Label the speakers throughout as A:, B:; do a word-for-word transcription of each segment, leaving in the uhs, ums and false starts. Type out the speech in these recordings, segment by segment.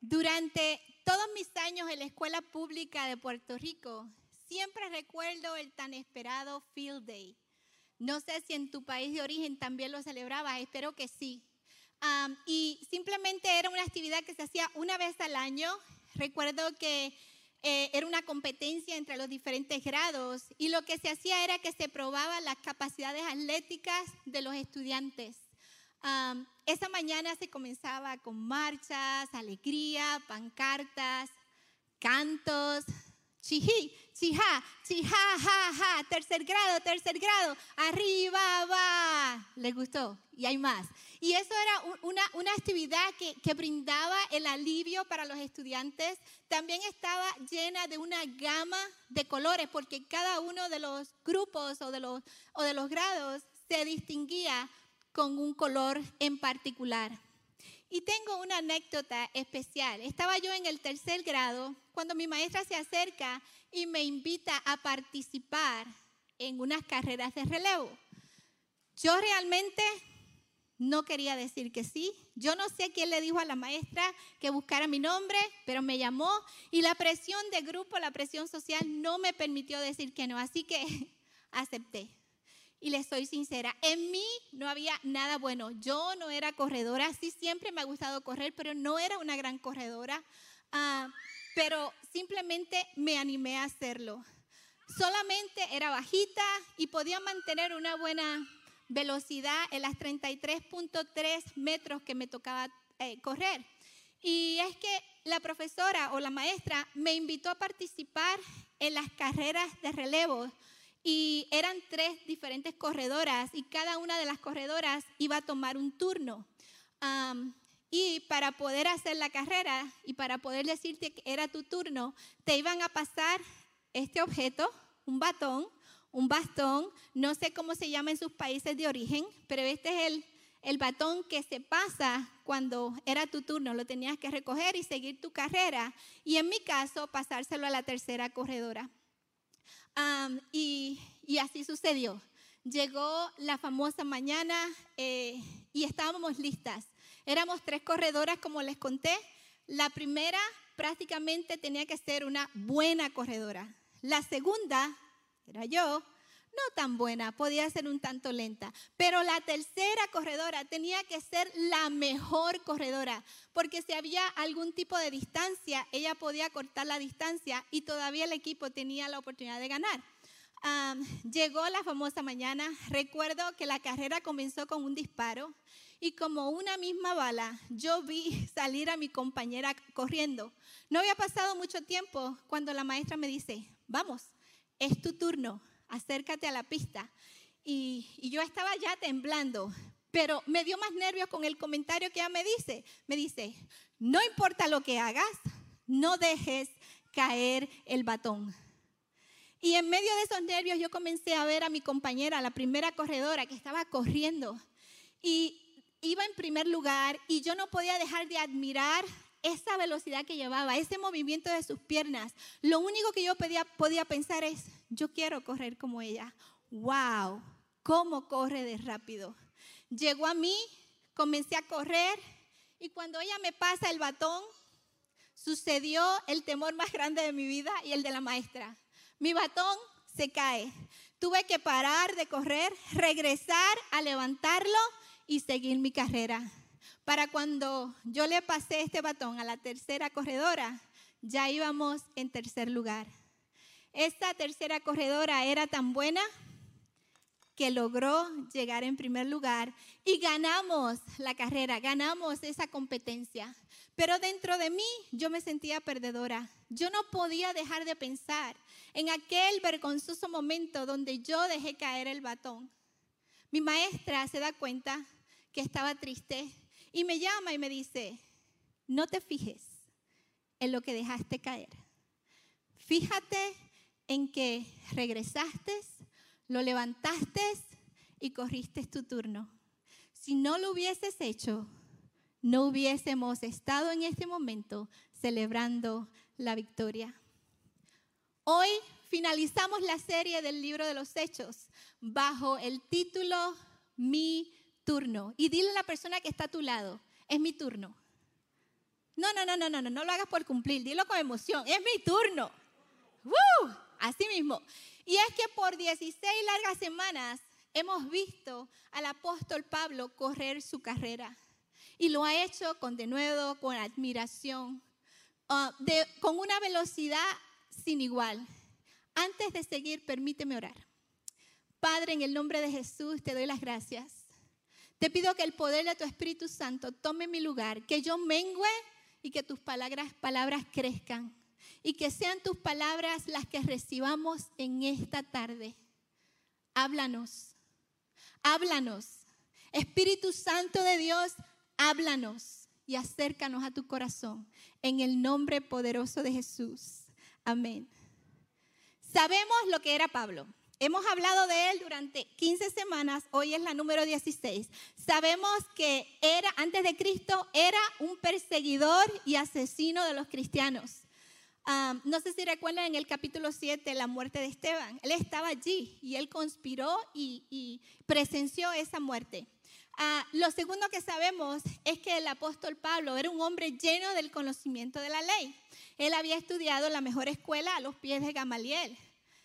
A: Durante todos mis años en la escuela pública de Puerto Rico, siempre recuerdo el tan esperado Field Day. No sé si en tu país de origen también lo celebrabas, espero que sí. Um, y simplemente era una actividad que se hacía una vez al año. Recuerdo que eh, era una competencia entre los diferentes grados y lo que se hacía era que se probaban las capacidades atléticas de los estudiantes. Um, esa mañana se comenzaba con marchas, alegría, pancartas, cantos, chijí, chijá, chijá, ja, ja, tercer grado, tercer grado, arriba va. ¿Les gustó? Y hay más. Y eso era una, una actividad que, que brindaba el alivio para los estudiantes. También estaba llena de una gama de colores, porque cada uno de los grupos o de los, o de los grados se distinguía con un color en particular. Y tengo una anécdota especial. Estaba yo en el tercer grado cuando mi maestra se acerca y me invita a participar en unas carreras de relevo. Yo realmente no quería decir que sí. Yo no sé quién le dijo a la maestra que buscara mi nombre, pero me llamó y la presión de grupo, la presión social no me permitió decir que no. Así que acepté. Y les soy sincera, en mí no había nada bueno. Yo no era corredora, sí siempre me ha gustado correr, pero no era una gran corredora. Uh, pero simplemente me animé a hacerlo. Solamente era bajita y podía mantener una buena velocidad en las treinta y tres punto tres metros que me tocaba eh, correr. Y es que la profesora o la maestra me invitó a participar en las carreras de relevo. Y eran tres diferentes corredoras y cada una de las corredoras iba a tomar un turno. Um, y para poder hacer la carrera y para poder decirte que era tu turno, te iban a pasar este objeto, un batón, un bastón, no sé cómo se llama en sus países de origen, pero este es el, el batón que se pasa cuando era tu turno, lo tenías que recoger y seguir tu carrera. Y en mi caso, pasárselo a la tercera corredora. Um, y, y así sucedió. Llegó la famosa mañana eh, y estábamos listas. Éramos tres corredoras, como les conté. La primera prácticamente tenía que ser una buena corredora. La segunda, era yo, no tan buena, podía ser un tanto lenta. Pero la tercera corredora tenía que ser la mejor corredora, porque si había algún tipo de distancia, ella podía cortar la distancia y todavía el equipo tenía la oportunidad de ganar. Um, llegó la famosa mañana. Recuerdo que la carrera comenzó con un disparo y como una misma bala, yo vi salir a mi compañera corriendo. No había pasado mucho tiempo cuando la maestra me dice, vamos, es tu turno. Acércate a la pista. Y, y yo estaba ya temblando, pero me dio más nervios con el comentario que ella me dice. Me dice, no importa lo que hagas, no dejes caer el batón. Y en medio de esos nervios yo comencé a ver a mi compañera, la primera corredora que estaba corriendo. Y iba en primer lugar y yo no podía dejar de admirar esa velocidad que llevaba, ese movimiento de sus piernas. Lo único que yo podía, podía pensar es, yo quiero correr como ella. ¡Wow! ¿Cómo corre de rápido? Llegó a mí, comencé a correr y cuando ella me pasa el batón, sucedió el temor más grande de mi vida y el de la maestra. Mi batón se cae. Tuve que parar de correr, regresar a levantarlo y seguir mi carrera. Para cuando yo le pasé este batón a la tercera corredora, ya íbamos en tercer lugar. Esta tercera corredora era tan buena que logró llegar en primer lugar y ganamos la carrera, ganamos esa competencia. Pero dentro de mí yo me sentía perdedora. Yo no podía dejar de pensar en aquel vergonzoso momento donde yo dejé caer el batón. Mi maestra se da cuenta que estaba triste y me llama y me dice, no te fijes en lo que dejaste caer. Fíjate en que regresaste, lo levantaste y corriste tu turno. Si no lo hubieses hecho, no hubiésemos estado en este momento celebrando la victoria. Hoy finalizamos la serie del libro de los Hechos bajo el título Mi turno. Y dile a la persona que está a tu lado, es mi turno. No, no, no, no, no, no, no lo hagas por cumplir, dilo con emoción, es mi turno. ¡Woo! Así mismo. Y es que por dieciséis largas semanas hemos visto al apóstol Pablo correr su carrera. Y lo ha hecho con denuedo, con admiración, uh, de, con una velocidad sin igual. Antes de seguir, permíteme orar. Padre, en el nombre de Jesús te doy las gracias. Te pido que el poder de tu Espíritu Santo tome mi lugar, que yo mengüe y que tus palabras, palabras crezcan. Y que sean tus palabras las que recibamos en esta tarde. Háblanos, háblanos. Espíritu Santo de Dios, háblanos y acércanos a tu corazón. En el nombre poderoso de Jesús. Amén. Sabemos lo que era Pablo. Hemos hablado de él durante quince semanas, hoy es la número dieciséis. Sabemos que era, antes de Cristo, era un perseguidor y asesino de los cristianos. Um, no sé si recuerdan en el capítulo siete la muerte de Esteban. Él estaba allí y él conspiró y, y presenció esa muerte. Uh, lo segundo que sabemos es que el apóstol Pablo era un hombre lleno del conocimiento de la ley. Él había estudiado en la mejor escuela a los pies de Gamaliel.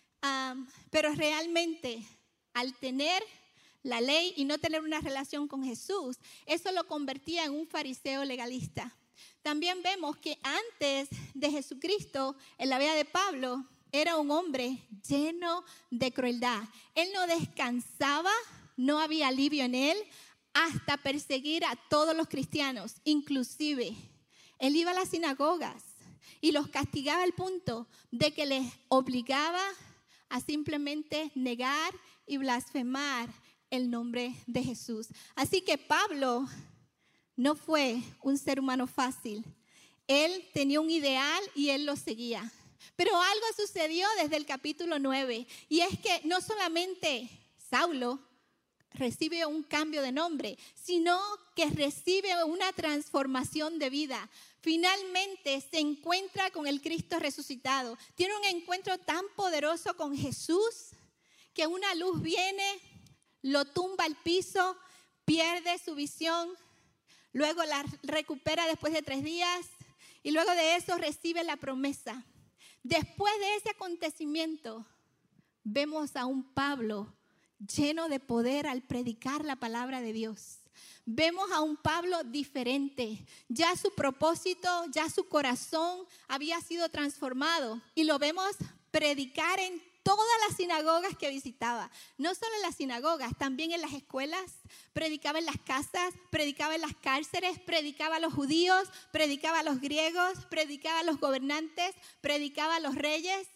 A: Um, pero realmente al tener la ley y no tener una relación con Jesús, eso lo convertía en un fariseo legalista. También vemos que antes de Jesucristo, en la vida de Pablo, era un hombre lleno de crueldad. Él no descansaba, no había alivio en él, hasta perseguir a todos los cristianos. Inclusive, él iba a las sinagogas y los castigaba al punto de que les obligaba a simplemente negar y blasfemar el nombre de Jesús. Así que Pablo no fue un ser humano fácil. Él tenía un ideal y él lo seguía. Pero algo sucedió desde el capítulo nueve. Y es que no solamente Saulo recibe un cambio de nombre, sino que recibe una transformación de vida. Finalmente se encuentra con el Cristo resucitado. Tiene un encuentro tan poderoso con Jesús que una luz viene, lo tumba al piso, pierde su visión, luego la recupera después de tres días y luego de eso recibe la promesa. Después de ese acontecimiento, vemos a un Pablo lleno de poder al predicar la palabra de Dios. Vemos a un Pablo diferente. Ya su propósito, ya su corazón había sido transformado. Y lo vemos predicar en todas las sinagogas que visitaba. No solo en las sinagogas, también en las escuelas. Predicaba en las casas, predicaba en las cárceles, predicaba a los judíos, predicaba a los griegos, predicaba a los gobernantes, predicaba a los reyes.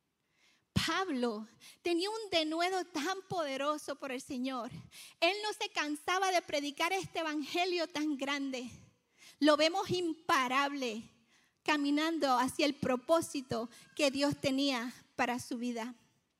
A: Pablo tenía un denuedo tan poderoso por el Señor. Él no se cansaba de predicar este evangelio tan grande. Lo vemos imparable, caminando hacia el propósito que Dios tenía para su vida.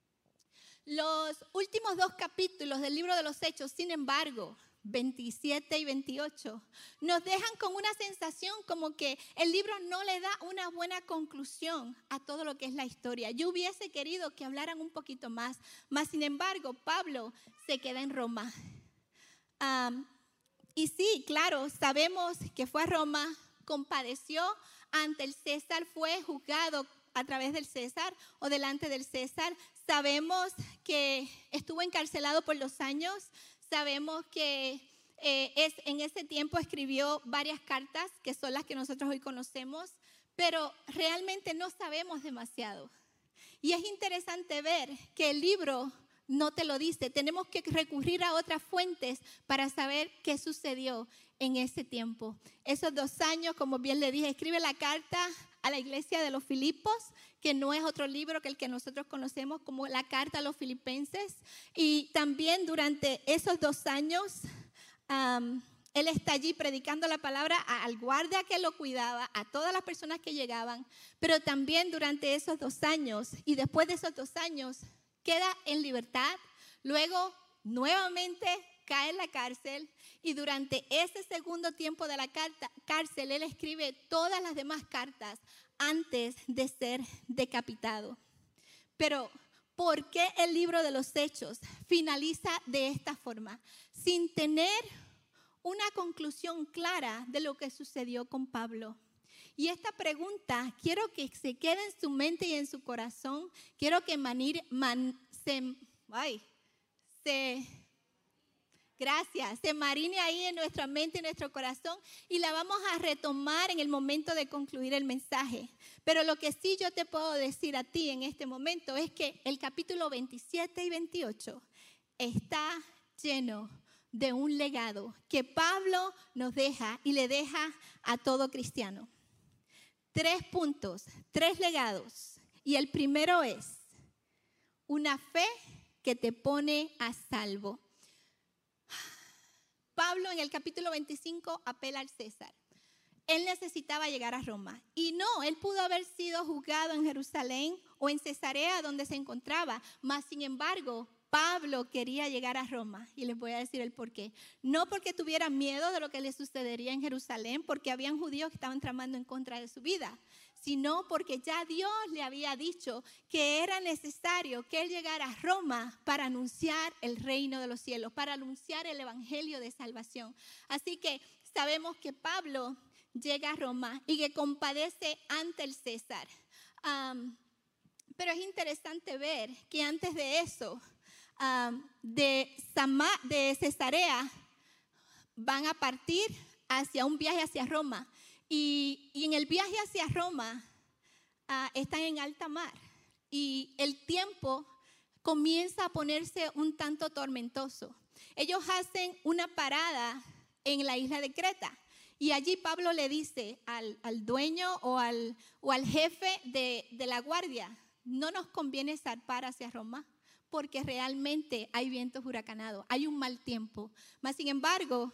A: Los últimos dos capítulos del libro de los Hechos, sin embargo, veintisiete y veintiocho, nos dejan con una sensación como que el libro no le da una buena conclusión a todo lo que es la historia. Yo hubiese querido que hablaran un poquito más, mas sin embargo, Pablo se queda en Roma. Um, y sí, claro, sabemos que fue a Roma, compadeció ante el César, fue juzgado a través del César o delante del César. Sabemos que estuvo encarcelado por dos años. Sabemos que eh, es, en ese tiempo escribió varias cartas, que son las que nosotros hoy conocemos, pero realmente no sabemos demasiado. Y es interesante ver que el libro no te lo dice. Tenemos que recurrir a otras fuentes para saber qué sucedió en ese tiempo. Esos dos años, como bien le dije, escribe la carta a la iglesia de los Filipos, que no es otro libro que el que nosotros conocemos como la carta a los filipenses. Y también durante esos dos años, um, él está allí predicando la palabra al guardia que lo cuidaba, a todas las personas que llegaban. Pero también durante esos dos años y después de esos dos años, queda en libertad. Luego, nuevamente cae en la cárcel. Y durante ese segundo tiempo de la carta, cárcel, él escribe todas las demás cartas antes de ser decapitado. Pero, ¿por qué el libro de los Hechos finaliza de esta forma? Sin tener una conclusión clara de lo que sucedió con Pablo. Y esta pregunta quiero que se quede en su mente y en su corazón. Quiero que manir, man, se, ay, se, gracias, se marine ahí en nuestra mente y nuestro corazón y la vamos a retomar en el momento de concluir el mensaje. Pero lo que sí yo te puedo decir a ti en este momento es que el capítulo veintisiete y veintiocho está lleno de un legado que Pablo nos deja y le deja a todo cristiano. Tres puntos, tres legados. Y el primero es una fe que te pone a salvo. Pablo en el capítulo veinticinco apela al César. Él necesitaba llegar a Roma. Y no, él pudo haber sido juzgado en Jerusalén o en Cesarea donde se encontraba. Mas, sin embargo, Pablo quería llegar a Roma. Y les voy a decir el por qué. No porque tuviera miedo de lo que le sucedería en Jerusalén, porque habían judíos que estaban tramando en contra de su vida, sino porque ya Dios le había dicho que era necesario que él llegara a Roma para anunciar el reino de los cielos, para anunciar el evangelio de salvación. Así que sabemos que Pablo llega a Roma y que compadece ante el César. Um, pero es interesante ver que antes de eso, um, de, Sama, de Cesarea, van a partir hacia un viaje hacia Roma. Y, y en el viaje hacia Roma uh, están en alta mar. Y el tiempo comienza a ponerse un tanto tormentoso. Ellos hacen una parada en la isla de Creta. Y allí Pablo le dice al, al dueño o al, o al jefe de, de la guardia, no nos conviene zarpar hacia Roma porque realmente hay vientos huracanados, hay un mal tiempo. Mas, sin embargo,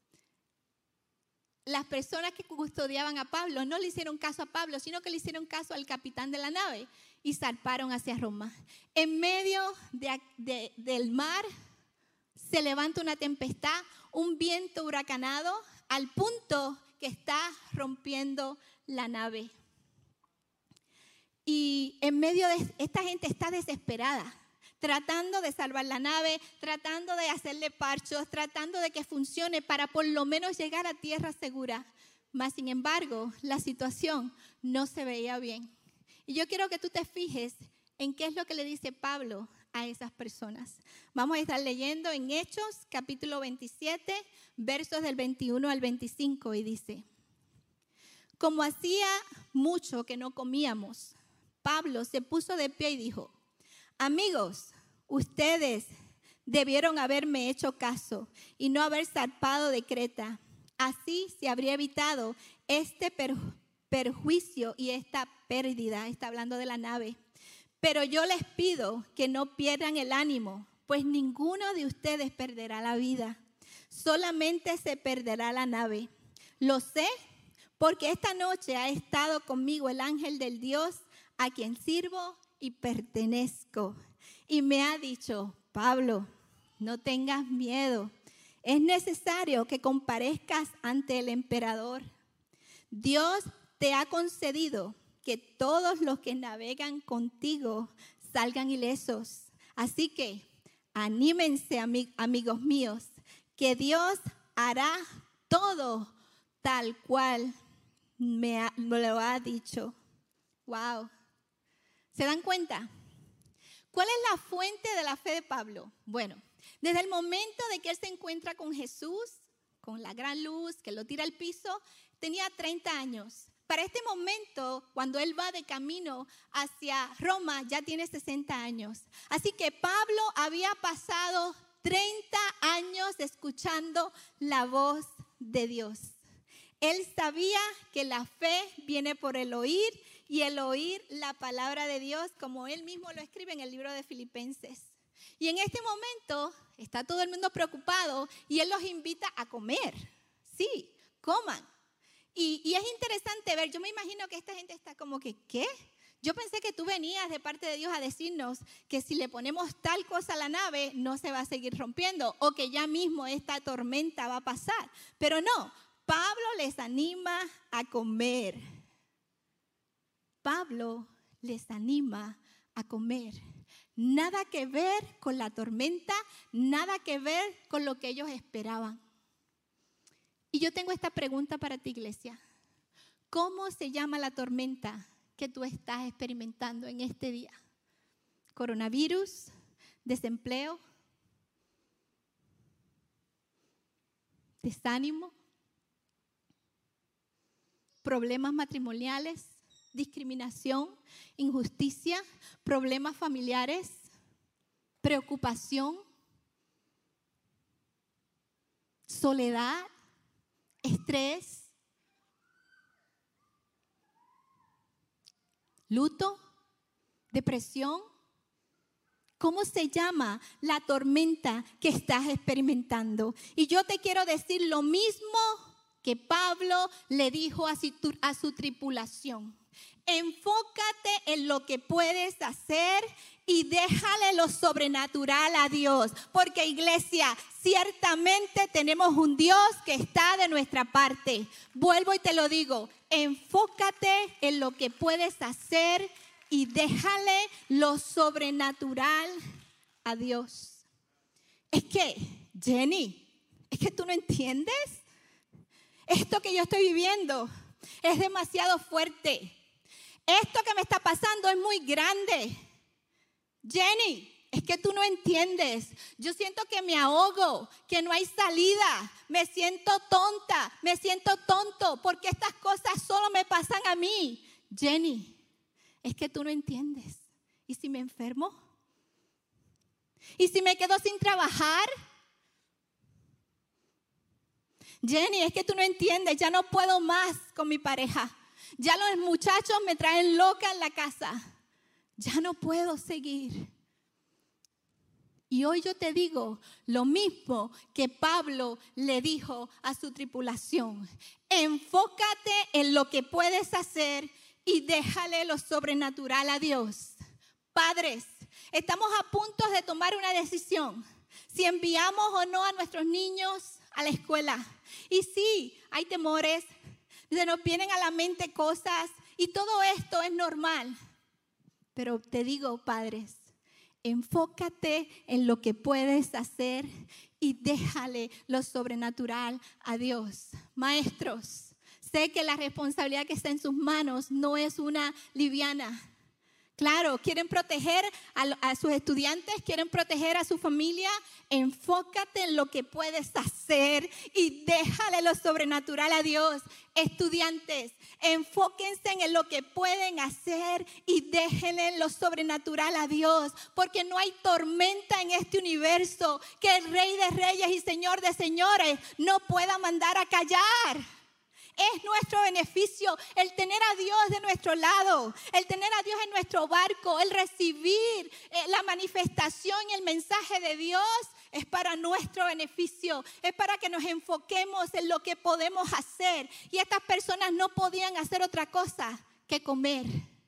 A: las personas que custodiaban a Pablo no le hicieron caso a Pablo, sino que le hicieron caso al capitán de la nave y zarparon hacia Roma. En medio de, de, del mar se levanta una tempestad, un viento huracanado, al punto que está rompiendo la nave. Y en medio de esta gente está desesperada, tratando de salvar la nave, tratando de hacerle parchos, tratando de que funcione para por lo menos llegar a tierra segura. Mas, sin embargo, la situación no se veía bien. Y yo quiero que tú te fijes en qué es lo que le dice Pablo a esas personas. Vamos a estar leyendo en Hechos, capítulo veintisiete, versos del veintiuno al veinticinco, y dice: como hacía mucho que no comíamos, Pablo se puso de pie y dijo: amigos, ustedes debieron haberme hecho caso y no haber zarpado de Creta. Así se habría evitado este perju- perjuicio y esta pérdida. Está hablando de la nave. Pero yo les pido que no pierdan el ánimo, pues ninguno de ustedes perderá la vida. Solamente se perderá la nave. Lo sé porque esta noche ha estado conmigo el ángel del Dios a quien sirvo y pertenezco. Y me ha dicho: Pablo, no tengas miedo. Es necesario que comparezcas ante el emperador. Dios te ha concedido que todos los que navegan contigo salgan ilesos. Así que anímense, amig- amigos míos, que Dios hará todo tal cual me, ha, me lo ha dicho. Wow. ¿Se dan cuenta? ¿Cuál es la fuente de la fe de Pablo? Bueno, desde el momento de que él se encuentra con Jesús, con la gran luz que lo tira al piso, tenía treinta años. Para este momento, cuando él va de camino hacia Roma, ya tiene sesenta años. Así que Pablo había pasado treinta años escuchando la voz de Dios. Él sabía que la fe viene por el oír y el oír la palabra de Dios, como él mismo lo escribe en el libro de Filipenses. Y en este momento está todo el mundo preocupado y él los invita a comer. Sí, coman. Y, y es interesante ver, yo me imagino que esta gente está como que, ¿qué? Yo pensé que tú venías de parte de Dios a decirnos que si le ponemos tal cosa a la nave no se va a seguir rompiendo o que ya mismo esta tormenta va a pasar. Pero no, Pablo les anima a comer. Pablo les anima a comer. Nada que ver con la tormenta, nada que ver con lo que ellos esperaban. Y yo tengo esta pregunta para ti, iglesia. ¿Cómo se llama la tormenta que tú estás experimentando en este día? Coronavirus, desempleo, desánimo, problemas matrimoniales, discriminación, injusticia, problemas familiares, preocupación, soledad, estrés, luto, depresión. ¿Cómo se llama la tormenta que estás experimentando? Y yo te quiero decir lo mismo que Pablo le dijo a su, a su tripulación. Enfócate en lo que puedes hacer y déjale lo sobrenatural a Dios. Porque, iglesia, ciertamente tenemos un Dios que está de nuestra parte. Vuelvo y te lo digo, enfócate en lo que puedes hacer y déjale lo sobrenatural a Dios. Es que, Jenny, es que tú no entiendes. Esto que yo estoy viviendo es demasiado fuerte. Esto que me está pasando es muy grande. Jenny, es que tú no entiendes. Yo siento que me ahogo, que no hay salida. Me siento tonta, me siento tonto, porque estas cosas solo me pasan a mí. Jenny, es que tú no entiendes. ¿Y si me enfermo? ¿Y si me quedo sin trabajar? Jenny, es que tú no entiendes. Ya no puedo más con mi pareja. Ya los muchachos me traen loca en la casa. Ya no puedo seguir. Y hoy yo te digo lo mismo que Pablo le dijo a su tripulación. Enfócate en lo que puedes hacer y déjale lo sobrenatural a Dios. Padres, estamos a punto de tomar una decisión. Si enviamos o no a nuestros niños a la escuela. Y sí, hay temores. Se nos vienen a la mente cosas y todo esto es normal. Pero te digo, padres, enfócate en lo que puedes hacer y déjale lo sobrenatural a Dios. Maestros, sé que la responsabilidad que está en sus manos no es una liviana. Claro, quieren proteger a, a sus estudiantes, quieren proteger a su familia. Enfócate en lo que puedes hacer y déjale lo sobrenatural a Dios. Estudiantes, enfóquense en lo que pueden hacer y déjenle lo sobrenatural a Dios. Porque no hay tormenta en este universo que el Rey de Reyes y Señor de Señores no pueda mandar a callar. Es nuestro beneficio el tener a Dios de nuestro lado, el tener a Dios en nuestro barco, el recibir eh, la manifestación y el mensaje de Dios es para nuestro beneficio, es para que nos enfoquemos en lo que podemos hacer. Y estas personas no podían hacer otra cosa que comer.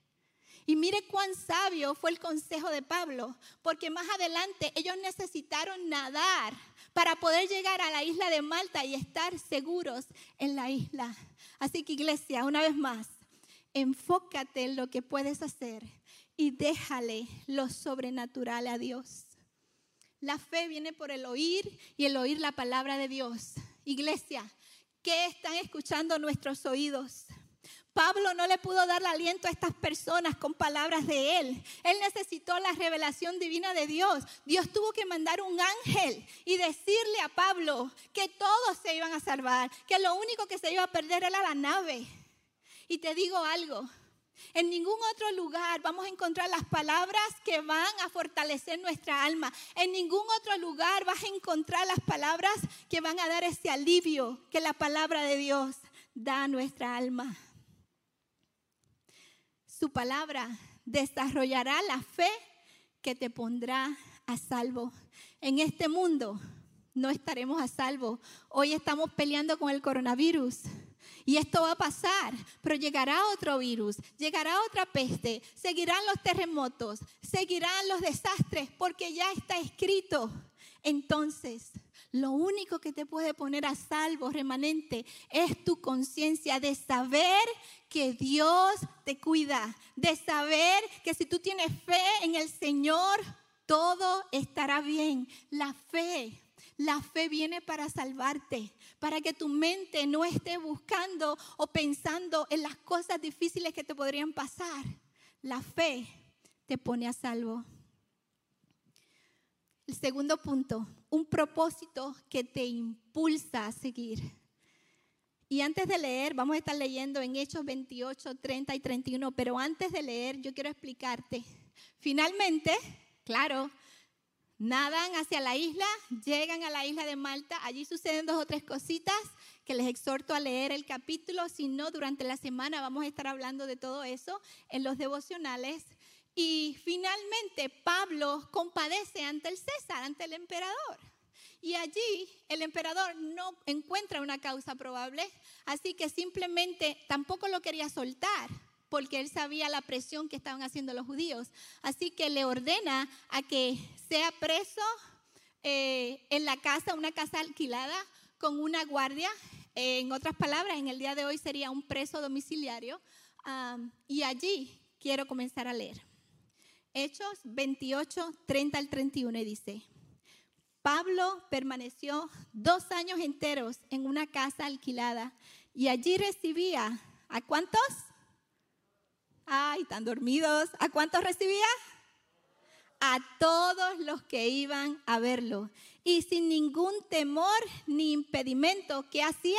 A: Y mire cuán sabio fue el consejo de Pablo, porque más adelante ellos necesitaron nadar para poder llegar a la isla de Malta y estar seguros en la isla. Así que, iglesia, una vez más, enfócate en lo que puedes hacer y déjale lo sobrenatural a Dios. La fe viene por el oír y el oír la palabra de Dios. Iglesia, ¿qué están escuchando nuestros oídos? Pablo no le pudo dar aliento a estas personas con palabras de él. Él necesitó la revelación divina de Dios. Dios tuvo que mandar un ángel y decirle a Pablo que todos se iban a salvar, que lo único que se iba a perder era la nave. Y te digo algo, en ningún otro lugar vamos a encontrar las palabras que van a fortalecer nuestra alma. En ningún otro lugar vas a encontrar las palabras que van a dar ese alivio que la palabra de Dios da a nuestra alma. Su palabra desarrollará la fe que te pondrá a salvo. En este mundo no estaremos a salvo. Hoy estamos peleando con el coronavirus y esto va a pasar, pero llegará otro virus, llegará otra peste, seguirán los terremotos, seguirán los desastres porque ya está escrito. Entonces, lo único que te puede poner a salvo, remanente, es tu conciencia de saber que Dios te cuida, de saber que si tú tienes fe en el Señor, todo estará bien. La fe, La fe viene para salvarte, para que tu mente no esté buscando o pensando en las cosas difíciles que te podrían pasar. La fe te pone a salvo. El segundo punto, un propósito que te impulsa a seguir. Y antes de leer, vamos a estar leyendo en Hechos veintiocho, treinta y treinta y uno, pero antes de leer yo quiero explicarte. Finalmente, claro, nadan hacia la isla, llegan a la isla de Malta, allí suceden dos o tres cositas que les exhorto a leer el capítulo, si no, durante la semana vamos a estar hablando de todo eso en los devocionales. Y finalmente Pablo compadece ante el César, ante el emperador. Y allí el emperador no encuentra una causa probable, así que simplemente tampoco lo quería soltar, porque él sabía la presión que estaban haciendo los judíos. Así que le ordena a que sea preso eh, en la casa, una casa alquilada con una guardia. Eh, en otras palabras, en el día de hoy sería un preso domiciliario. Um, y allí quiero comenzar a leer. Hechos veintiocho, treinta al treinta y uno y dice: Pablo permaneció dos años enteros en una casa alquilada y allí recibía, ¿a cuántos? Ay, están dormidos. ¿A cuántos recibía? A todos los que iban a verlo. Y sin ningún temor ni impedimento, ¿qué hacía?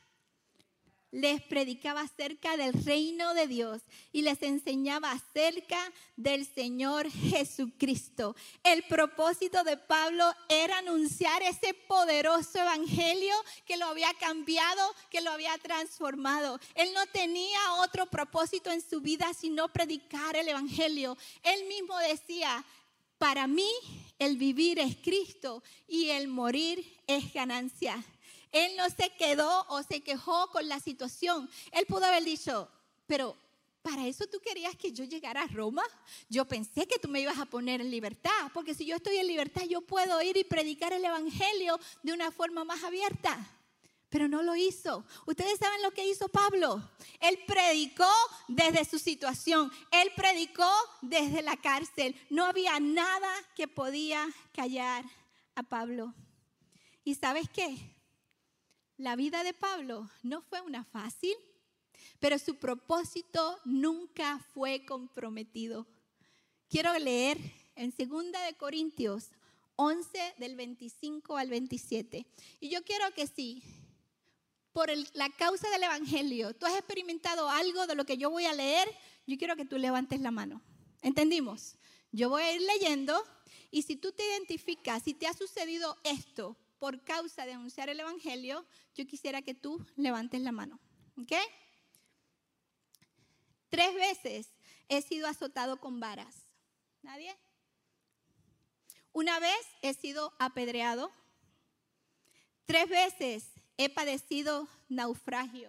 A: Les predicaba acerca del reino de Dios y les enseñaba acerca del Señor Jesucristo. El propósito de Pablo era anunciar ese poderoso evangelio que lo había cambiado, que lo había transformado. Él no tenía otro propósito en su vida sino predicar el evangelio. Él mismo decía: para mí el vivir es Cristo y el morir es ganancia. Él no se quedó o se quejó con la situación. Él pudo haber dicho: pero ¿para eso tú querías que yo llegara a Roma? Yo pensé que tú me ibas a poner en libertad, porque si yo estoy en libertad yo puedo ir y predicar el evangelio de una forma más abierta. Pero no lo hizo. Ustedes saben lo que hizo Pablo. Él predicó desde su situación. Él predicó desde la cárcel. No había nada que podía callar a Pablo. ¿Y sabes qué? La vida de Pablo no fue una fácil, pero su propósito nunca fue comprometido. Quiero leer en segunda de Corintios once, del veinticinco al veintisiete. Y yo quiero que sí, por el, la causa del evangelio, tú has experimentado algo de lo que yo voy a leer, yo quiero que tú levantes la mano. ¿Entendimos? Yo voy a ir leyendo y si tú te identificas, si te ha sucedido esto por causa de anunciar el evangelio, yo quisiera que tú levantes la mano. ¿Ok? Tres veces he sido azotado con varas. ¿Nadie? Una vez he sido apedreado. Tres veces he padecido naufragio.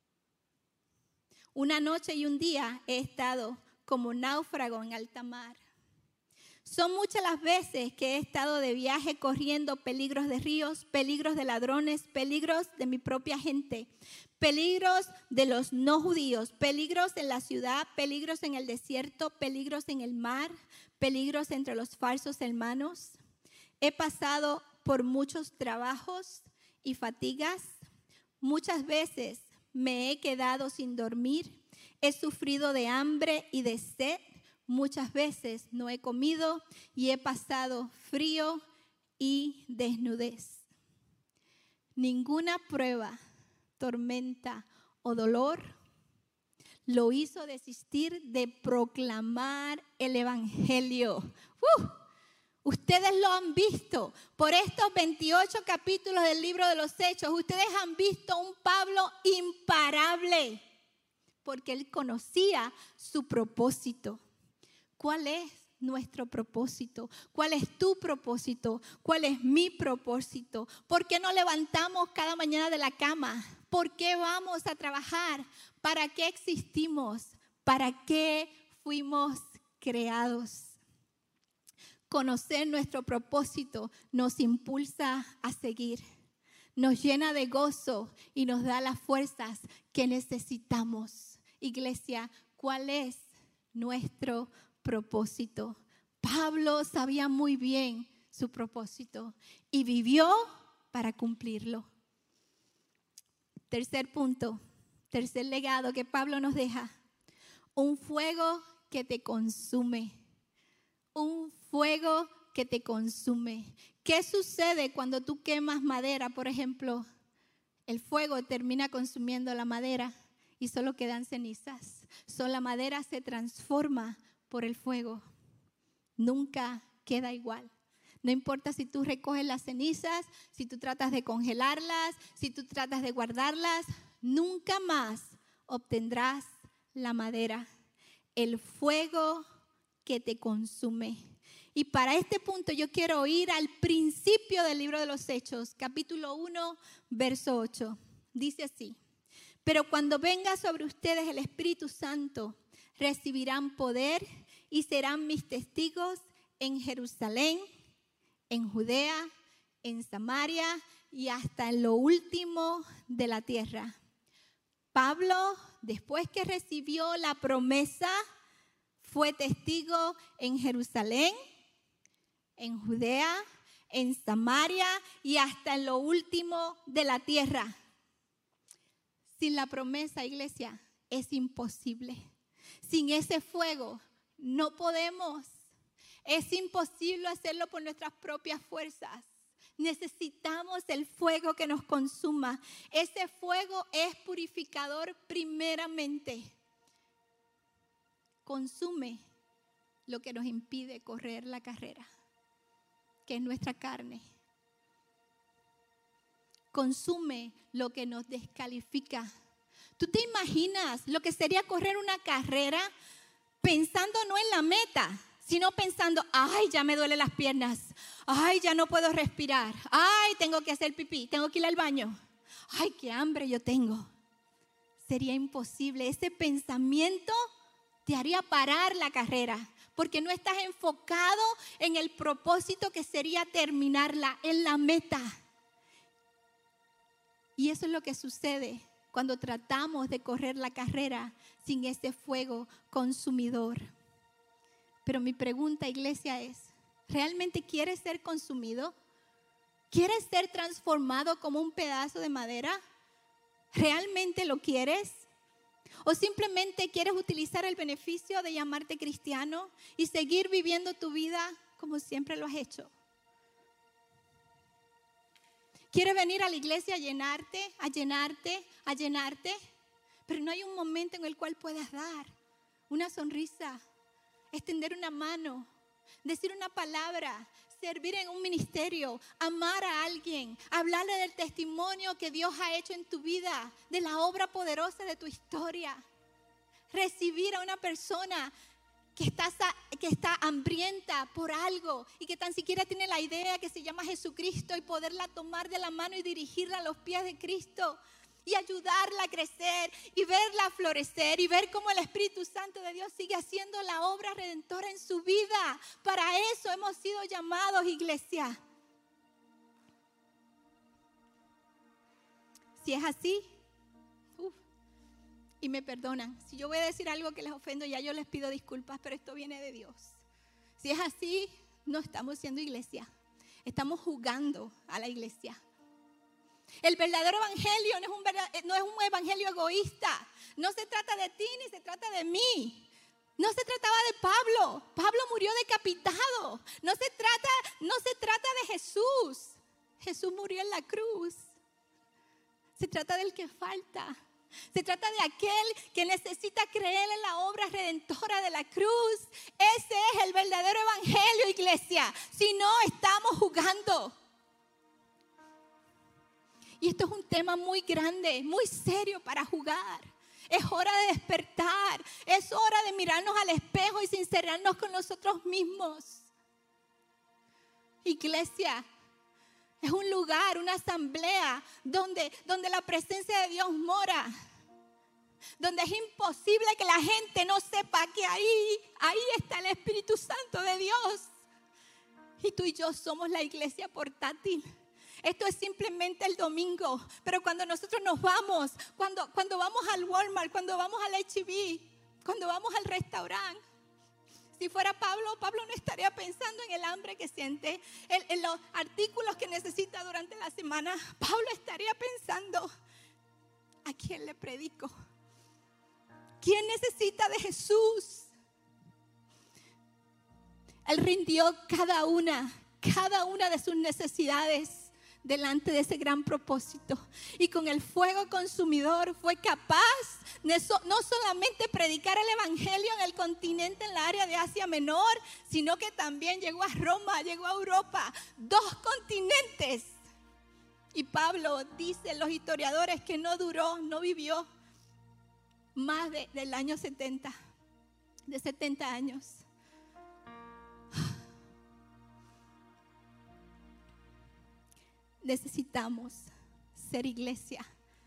A: Una noche y un día he estado como náufrago en alta mar. Son muchas las veces que he estado de viaje corriendo peligros de ríos, peligros de ladrones, peligros de mi propia gente, peligros de los no judíos, peligros en la ciudad, peligros en el desierto, peligros en el mar, peligros entre los falsos hermanos. He pasado por muchos trabajos y fatigas. Muchas veces me he quedado sin dormir. He sufrido de hambre y de sed. Muchas veces no he comido y he pasado frío y desnudez. Ninguna prueba, tormenta o dolor lo hizo desistir de proclamar el evangelio. ¡Uh! Ustedes lo han visto por estos veintiocho capítulos del libro de los Hechos. Ustedes han visto un Pablo imparable porque él conocía su propósito. ¿Cuál es nuestro propósito? ¿Cuál es tu propósito? ¿Cuál es mi propósito? ¿Por qué nos levantamos cada mañana de la cama? ¿Por qué vamos a trabajar? ¿Para qué existimos? ¿Para qué fuimos creados? Conocer nuestro propósito nos impulsa a seguir, nos llena de gozo y nos da las fuerzas que necesitamos. Iglesia, ¿cuál es nuestro propósito? Pablo sabía muy bien su propósito y vivió para cumplirlo. Tercer punto, tercer legado que Pablo nos deja. Un fuego que te consume. Un fuego que te consume. ¿Qué sucede cuando tú quemas madera, por ejemplo? El fuego termina consumiendo la madera y solo quedan cenizas. Solo la madera se transforma por el fuego. Nunca queda igual. No importa si tú recoges las cenizas, si tú tratas de congelarlas, si tú tratas de guardarlas, nunca más obtendrás la madera. El fuego que te consume. Y para este punto yo quiero ir al principio del libro de los Hechos, capítulo uno, verso ocho. Dice así: pero cuando venga sobre ustedes el Espíritu Santo, recibirán poder y serán mis testigos en Jerusalén, en Judea, en Samaria y hasta en lo último de la tierra. Pablo, después que recibió la promesa, fue testigo en Jerusalén, en Judea, en Samaria y hasta en lo último de la tierra. Sin la promesa, iglesia, es imposible. Sin ese fuego no podemos. Es imposible hacerlo por nuestras propias fuerzas. Necesitamos el fuego que nos consuma. Ese fuego es purificador primeramente. Consume lo que nos impide correr la carrera, que es nuestra carne. Consume lo que nos descalifica. ¿Tú te imaginas lo que sería correr una carrera pensando no en la meta, sino pensando, ay, ya me duelen las piernas, ay, ya no puedo respirar, ay, tengo que hacer pipí, tengo que ir al baño, ay, qué hambre yo tengo? Sería imposible. Ese pensamiento te haría parar la carrera, porque no estás enfocado en el propósito que sería terminarla, en la meta. Y eso es lo que sucede cuando tratamos de correr la carrera sin ese fuego consumidor. Pero mi pregunta, iglesia, es: ¿realmente quieres ser consumido? ¿Quieres ser transformado como un pedazo de madera? ¿Realmente lo quieres? ¿O simplemente quieres utilizar el beneficio de llamarte cristiano y seguir viviendo tu vida como siempre lo has hecho? ¿Quieres venir a la iglesia a llenarte, a llenarte, a llenarte? Pero no hay un momento en el cual puedas dar una sonrisa, extender una mano, decir una palabra, servir en un ministerio, amar a alguien, hablarle del testimonio que Dios ha hecho en tu vida, de la obra poderosa de tu historia. Recibir a una persona que está, que está hambrienta por algo y que tan siquiera tiene la idea que se llama Jesucristo, y poderla tomar de la mano y dirigirla a los pies de Cristo y ayudarla a crecer y verla florecer y ver cómo el Espíritu Santo de Dios sigue haciendo la obra redentora en su vida. Para eso hemos sido llamados, iglesia. Si es así, uf, y me perdonan, si yo voy a decir algo que les ofendo, ya yo les pido disculpas, pero esto viene de Dios. Si es así, no estamos siendo iglesia, estamos jugando a la iglesia. El verdadero evangelio no es, un verdad, no es un evangelio egoísta. No se trata de ti ni se trata de mí. No se trataba de Pablo. Pablo murió decapitado. No se trata, no se trata de Jesús. Jesús murió en la cruz. Se trata del que falta. Se trata de aquel que necesita creer en la obra redentora de la cruz. Ese es el verdadero evangelio, iglesia. Si no, estamos jugando. Y esto es un tema muy grande, muy serio para jugar. Es hora de despertar. Es hora de mirarnos al espejo y sincerarnos con nosotros mismos. Iglesia es un lugar, una asamblea donde, donde la presencia de Dios mora. Donde es imposible que la gente no sepa que ahí, ahí está el Espíritu Santo de Dios. Y tú y yo somos la iglesia portátil. Esto es simplemente el domingo, pero cuando nosotros nos vamos, cuando, cuando vamos al Walmart, cuando vamos al H E B, cuando vamos al restaurante, Si fuera Pablo, Pablo no estaría pensando en el hambre que siente, en, en los artículos que necesita durante la semana. Pablo estaría pensando, ¿a quién le predico? ¿Quién necesita de Jesús? Él rindió cada una, cada una de sus necesidades delante de ese gran propósito. Y con el fuego consumidor fue capaz de so, no solamente predicar el evangelio en el continente, en la área de Asia Menor, sino que también llegó a Roma, llegó a Europa, dos continentes. Y Pablo, dicen los historiadores, que no duró, no vivió más de, del año setenta, de setenta años. Necesitamos ser iglesia.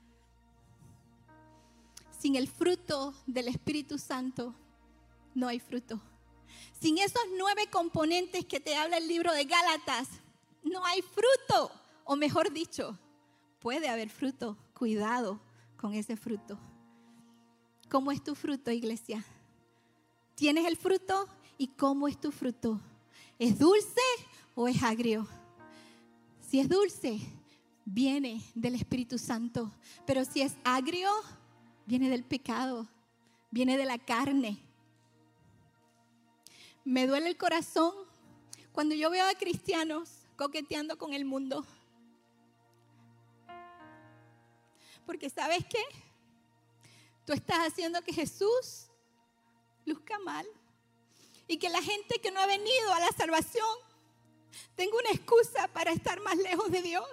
A: Sin el fruto del Espíritu Santo no hay fruto. Sin esos nueve componentes que te habla el libro de Gálatas, no hay fruto. O mejor dicho, puede haber fruto. Cuidado con ese fruto. ¿Cómo es tu fruto, iglesia? ¿Tienes el fruto? ¿Y cómo es tu fruto? ¿Es dulce o es agrio? Si es dulce, viene del Espíritu Santo. Pero si es agrio, viene del pecado, viene de la carne. Me duele el corazón cuando yo veo a cristianos coqueteando con el mundo. Porque ¿sabes qué? Tú estás haciendo que Jesús luzca mal. Y que la gente que no ha venido a la salvación tengo una excusa para estar más lejos de Dios.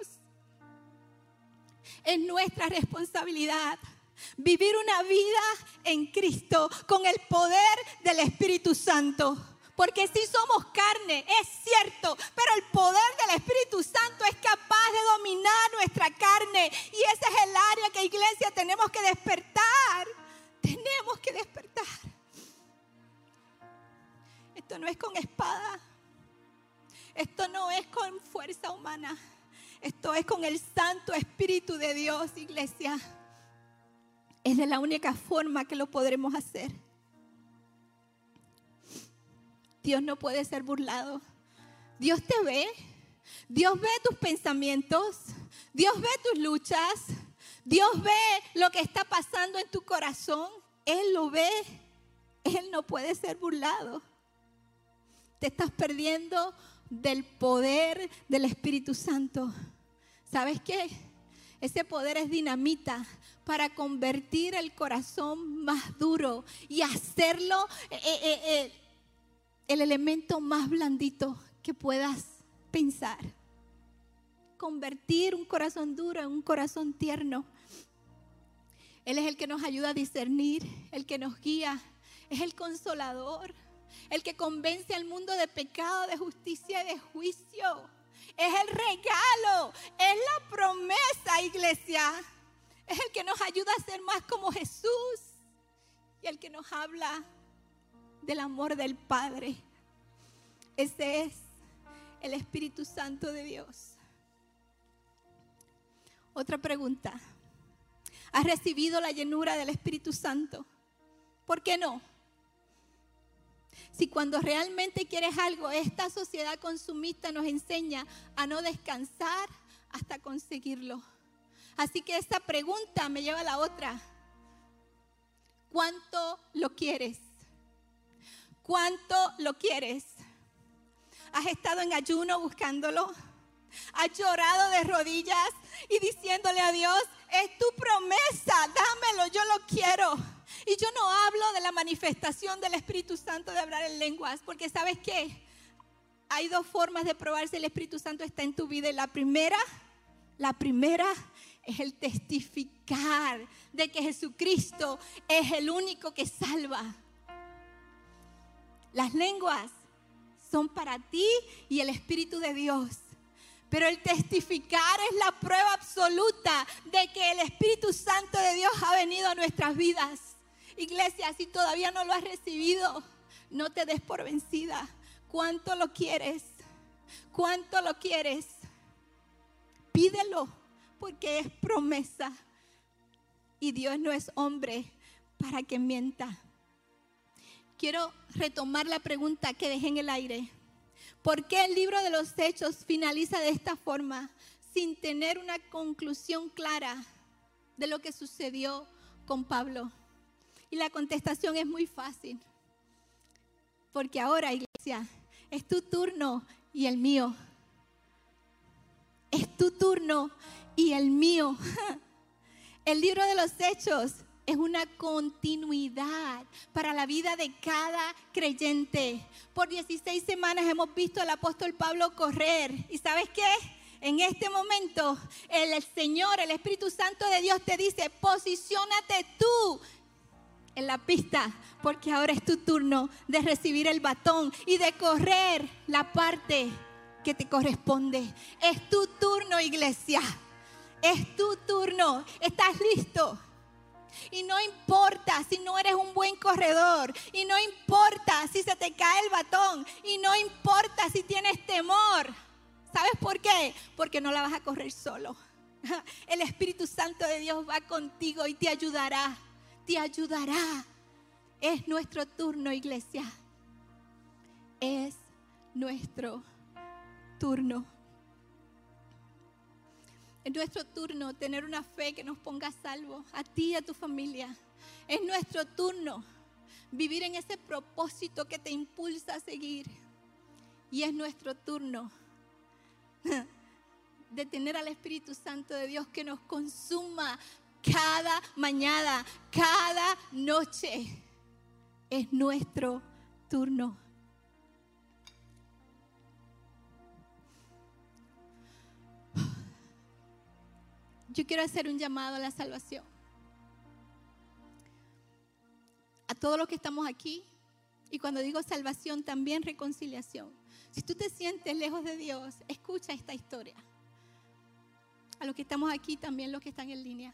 A: Es nuestra responsabilidad vivir una vida en Cristo con el poder del Espíritu Santo. Porque si somos carne, es cierto, pero el poder del Espíritu Santo es capaz de dominar nuestra carne. Y ese es el área que, iglesia, tenemos que despertar. Tenemos que despertar. Esto no es con espada. Esto no es con fuerza humana. Esto es con el Santo Espíritu de Dios, iglesia. Es de la única forma que lo podremos hacer. Dios no puede ser burlado. Dios te ve. Dios ve tus pensamientos. Dios ve tus luchas. Dios ve lo que está pasando en tu corazón. Él lo ve. Él no puede ser burlado. Te estás perdiendo del poder del Espíritu Santo. ¿Sabes qué? Ese poder es dinamita para convertir el corazón más duro y hacerlo eh, eh, eh, el elemento más blandito que puedas pensar. Convertir un corazón duro en un corazón tierno. Él es el que nos ayuda a discernir, el que nos guía, es el consolador. El que convence al mundo de pecado, de justicia y de juicio. Es el regalo, es la promesa, iglesia. Es el que nos ayuda a ser más como Jesús. Y el que nos habla del amor del Padre. Ese es el Espíritu Santo de Dios. Otra pregunta. ¿Has recibido la llenura del Espíritu Santo? ¿Por qué no? Si cuando realmente quieres algo, esta sociedad consumista nos enseña a no descansar hasta conseguirlo. Así que esta pregunta me lleva a la otra. ¿Cuánto lo quieres? ¿Cuánto lo quieres? ¿Has estado en ayuno buscándolo? ¿Has llorado de rodillas y diciéndole a Dios, es tu promesa, dámelo, yo lo quiero? Y yo no hablo de la manifestación del Espíritu Santo de hablar en lenguas, porque ¿sabes qué? Hay dos formas de probar si el Espíritu Santo está en tu vida. Y la primera, la primera es el testificar de que Jesucristo es el único que salva. Las lenguas son para ti y el Espíritu de Dios. Pero el testificar es la prueba absoluta de que el Espíritu Santo de Dios ha venido a nuestras vidas. Iglesia, si todavía no lo has recibido, no te des por vencida. ¿Cuánto lo quieres? ¿Cuánto lo quieres? Pídelo, porque es promesa. Y Dios no es hombre para que mienta. quiero retomar la pregunta que dejé en el aire. ¿Por qué el libro de los Hechos finaliza de esta forma, sin tener una conclusión clara de lo que sucedió con Pablo? Y la contestación es muy fácil. Porque ahora, iglesia, es tu turno y el mío. Es tu turno y el mío. El libro de los Hechos es una continuidad para la vida de cada creyente. Por dieciséis semanas hemos visto al apóstol Pablo correr. ¿Y sabes qué? En este momento, el, el Señor, el Espíritu Santo de Dios te dice, posiciónate tú en la pista, porque ahora es tu turno de recibir el batón y de correr la parte que te corresponde. Es tu turno, iglesia. Es tu turno. ¿Estás listo? Y no importa si no eres un buen corredor. Y no importa si se te cae el batón. Y no importa si tienes temor. ¿Sabes por qué? Porque no la vas a correr solo. El Espíritu Santo de Dios va contigo y te ayudará. Te ayudará. Es nuestro turno, iglesia. Es nuestro turno. Es nuestro turno tener una fe que nos ponga a salvo, a ti y a tu familia. Es nuestro turno vivir en ese propósito que te impulsa a seguir. Y es nuestro turno de tener al Espíritu Santo de Dios que nos consuma cada mañana, cada noche. Es nuestro turno. Yo quiero hacer un llamado a la salvación. A todos los que estamos aquí. Y cuando digo salvación, también reconciliación. Si tú te sientes lejos de Dios, escucha esta historia. A los que estamos aquí, también los que están en línea.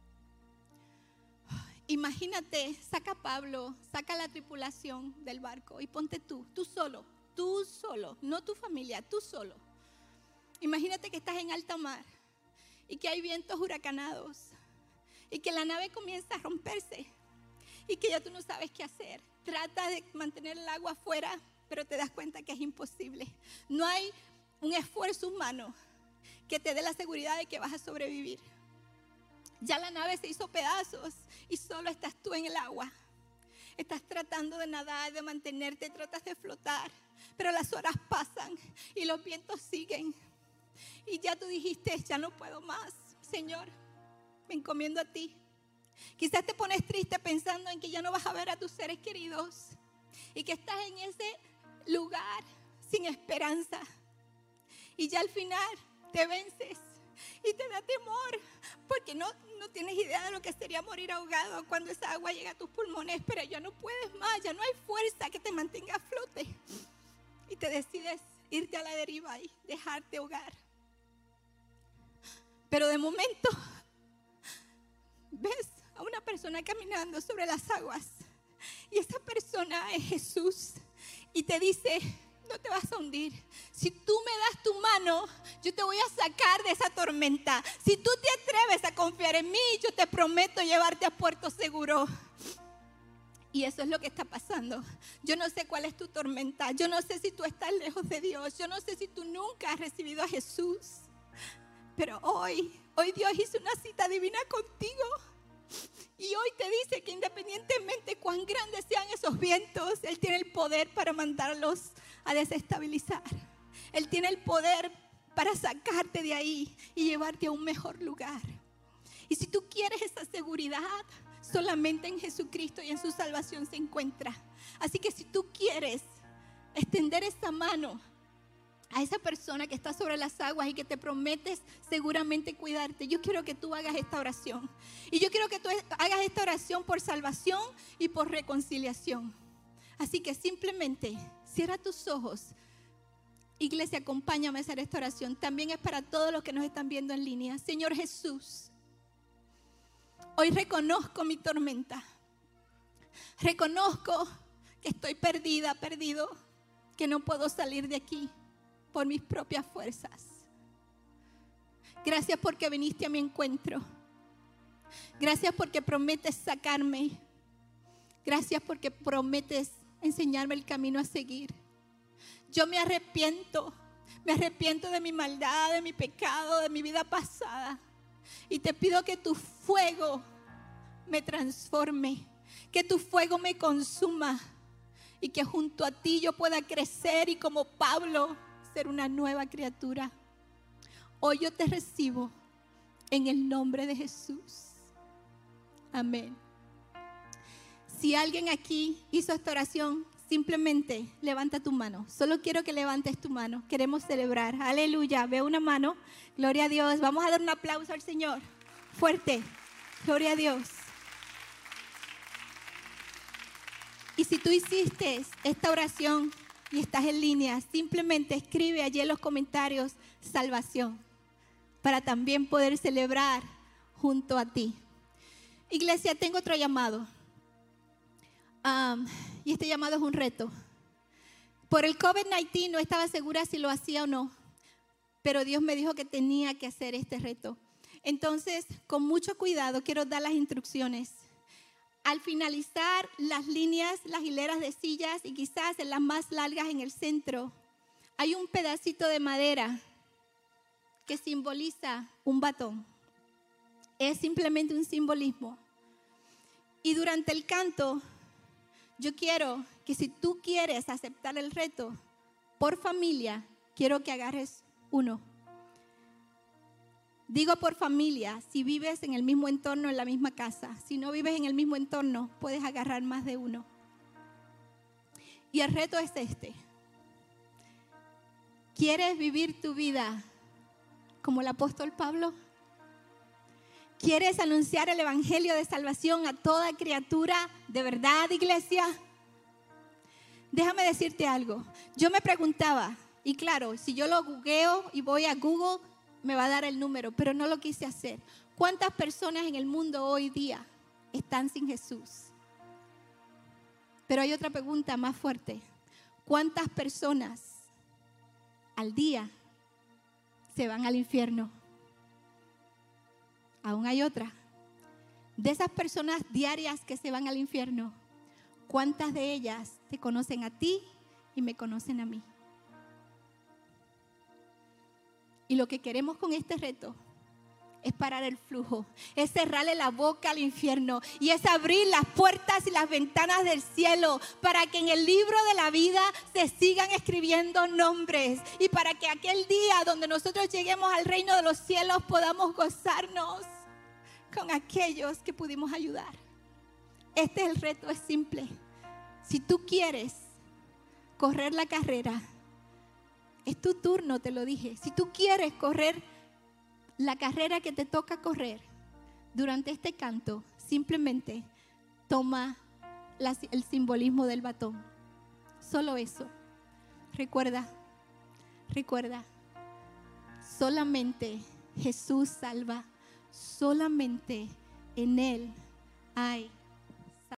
A: Imagínate, saca a Pablo, saca la tripulación del barco y ponte tú, tú solo, tú solo, no tu familia, tú solo. Imagínate que estás en alta mar y que hay vientos huracanados y que la nave comienza a romperse y que ya tú no sabes qué hacer. Trata de mantener el agua afuera, pero te das cuenta que es imposible. No hay un esfuerzo humano que te dé la seguridad de que vas a sobrevivir. Ya la nave se hizo pedazos y solo estás tú en el agua. Estás tratando de nadar, de mantenerte, tratas de flotar, pero las horas pasan y los vientos siguen. Y ya tú dijiste, ya no puedo más, Señor, me encomiendo a ti. Quizás te pones triste pensando en que ya no vas a ver a tus seres queridos y que estás en ese lugar sin esperanza. Y ya al final te vences y te da temor porque no, no tienes idea de lo que sería morir ahogado cuando esa agua llega a tus pulmones, pero ya no puedes más, ya no hay fuerza que te mantenga a flote y te decides irte a la deriva y dejarte ahogar. Pero de momento ves a una persona caminando sobre las aguas y esa persona es Jesús y te dice, no te vas a hundir. Si tú me das tu mano, yo te voy a sacar de esa tormenta. Si tú te atreves a confiar en mí, yo te prometo llevarte a puerto seguro. Y eso es lo que está pasando. Yo no sé cuál es tu tormenta. Yo no sé si tú estás lejos de Dios. Yo no sé si tú nunca has recibido a Jesús. Pero hoy, hoy Dios hizo una cita divina contigo. Y hoy te dice que independientemente cuán grandes sean esos vientos, Él tiene el poder para mandarlos a desestabilizar. Él tiene el poder para sacarte de ahí y llevarte a un mejor lugar. Y si tú quieres esa seguridad, solamente en Jesucristo y en su salvación se encuentra. Así que si tú quieres extender esa mano a esa persona que está sobre las aguas y que te prometes seguramente cuidarte, yo quiero que tú hagas esta oración. Y yo quiero que tú hagas esta oración por salvación y por reconciliación. Así que simplemente cierra tus ojos. Iglesia, acompáñame a hacer esta oración. También es para todos los que nos están viendo en línea. Señor Jesús, hoy reconozco mi tormenta. Reconozco que estoy perdida, perdido, que no puedo salir de aquí por mis propias fuerzas. Gracias porque viniste a mi encuentro. Gracias porque prometes sacarme. Gracias porque prometes enseñarme el camino a seguir. Yo me arrepiento, me arrepiento de mi maldad, de mi pecado, de mi vida pasada. Y te pido que tu fuego me transforme, que tu fuego me consuma y que junto a ti yo pueda crecer y como Pablo ser una nueva criatura. Hoy yo te recibo en el nombre de Jesús. Amén. Si alguien aquí hizo esta oración, simplemente levanta tu mano. Solo quiero que levantes tu mano. Queremos celebrar. Aleluya. Veo una mano. Gloria a Dios. Vamos a dar un aplauso al Señor. Fuerte. Gloria a Dios. Y si tú hiciste esta oración y estás en línea, simplemente escribe allí en los comentarios salvación para también poder celebrar junto a ti. Iglesia, tengo otro llamado. Um, y este llamado es un reto. Por el COVID diecinueve no estaba segura si lo hacía o no, pero Dios me dijo que tenía que hacer este reto. Entonces, con mucho cuidado, quiero dar las instrucciones. Al finalizar las líneas, las hileras de sillas y quizás en las más largas en el centro, hay un pedacito de madera que simboliza un batón. Es simplemente un simbolismo. Y durante el canto, yo quiero que si tú quieres aceptar el reto por familia, quiero que agarres uno. Digo por familia, si vives en el mismo entorno, en la misma casa. Si no vives en el mismo entorno, puedes agarrar más de uno. Y el reto es este. ¿Quieres vivir tu vida como el apóstol Pablo? ¿Quieres anunciar el evangelio de salvación a toda criatura de verdad, iglesia? Déjame decirte algo. Yo me preguntaba, y claro, si yo lo googleo y voy a Google, me va a dar el número, pero no lo quise hacer. ¿Cuántas personas en el mundo hoy día están sin Jesús? Pero hay otra pregunta más fuerte. ¿Cuántas personas al día se van al infierno? Aún hay otra. De esas personas diarias que se van al infierno, ¿cuántas de ellas te conocen a ti y me conocen a mí? Y lo que queremos con este reto es parar el flujo, es cerrarle la boca al infierno y es abrir las puertas y las ventanas del cielo para que en el libro de la vida se sigan escribiendo nombres y para que aquel día donde nosotros lleguemos al reino de los cielos podamos gozarnos con aquellos que pudimos ayudar. Este es el reto, es simple. Si tú quieres correr la carrera, es tu turno, te lo dije. Si tú quieres correr la carrera que te toca correr durante este canto, simplemente toma la, el simbolismo del batón. Solo eso. Recuerda, recuerda, solamente Jesús salva, solamente en Él hay